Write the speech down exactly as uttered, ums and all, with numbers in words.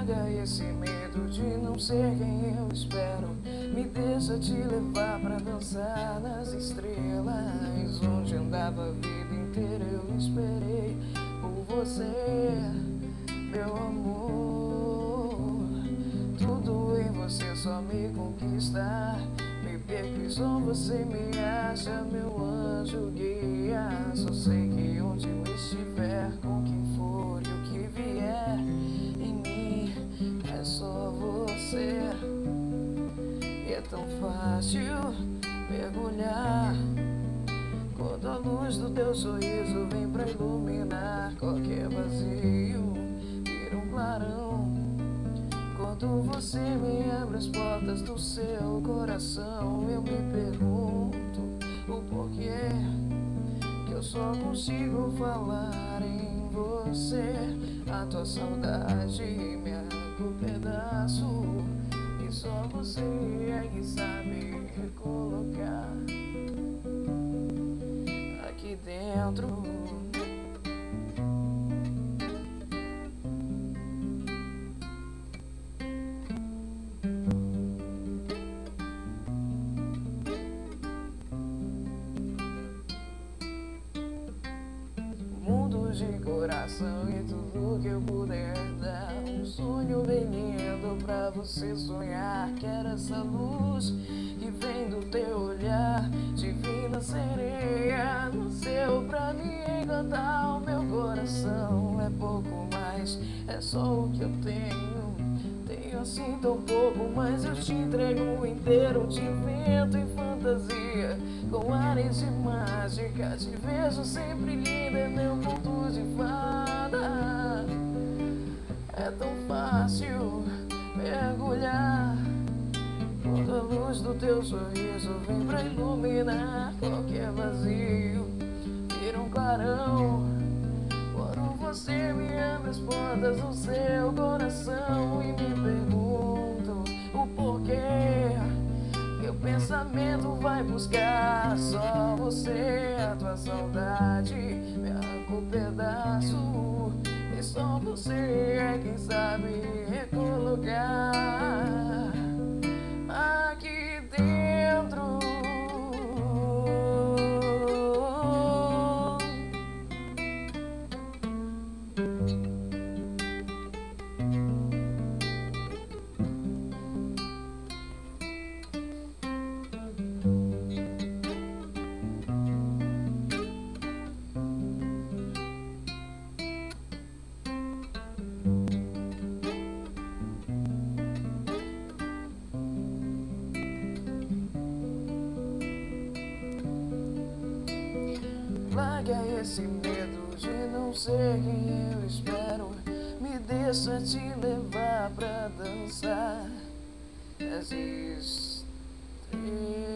Larga esse medo de não ser quem eu espero. Me deixa te levar pra dançar nas estrelas. Onde andava a vida inteira eu esperei por você, meu amor. Tudo em você só me conquista. Me perco e só você me acha, meu anjo guia. Só sei que onde eu estiver, com quem for e o que vier, em mim é só você. E é tão fácil mergulhar quando a luz do teu sorriso vem pra iluminar qualquer vazio, vira um clarão. Quando você me abre as portas do seu coração, eu me pergunto o porquê que eu só consigo falar em você. A tua saudade me arranca um pedaço, e só você é que sabe recolocar aqui dentro. De coração e tudo que eu puder dar. Um sonho bem lindo pra você sonhar. Quero essa luz que vem do teu olhar, divina sereia, nasceu pra me encantar. O meu coração é pouco mais, é só o que eu tenho. Tenho assim tão pouco, mas eu te entrego inteiro. Te invento em fantasia, com ares de mágica. Te vejo sempre linda, é meu conto de fada. É tão fácil mergulhar quando a luz do teu sorriso vem pra iluminar qualquer vazio, vira um clarão. Quando você me abre as portas do seu coração e me pergunto o porquê, meu pensamento vai buscar só você. A tua saudade me arranca um pedaço, e só você é quem sabe recolocar aqui dentro. Larga esse medo de não ser quem eu espero. Me deixa te levar pra dançar as estrelas.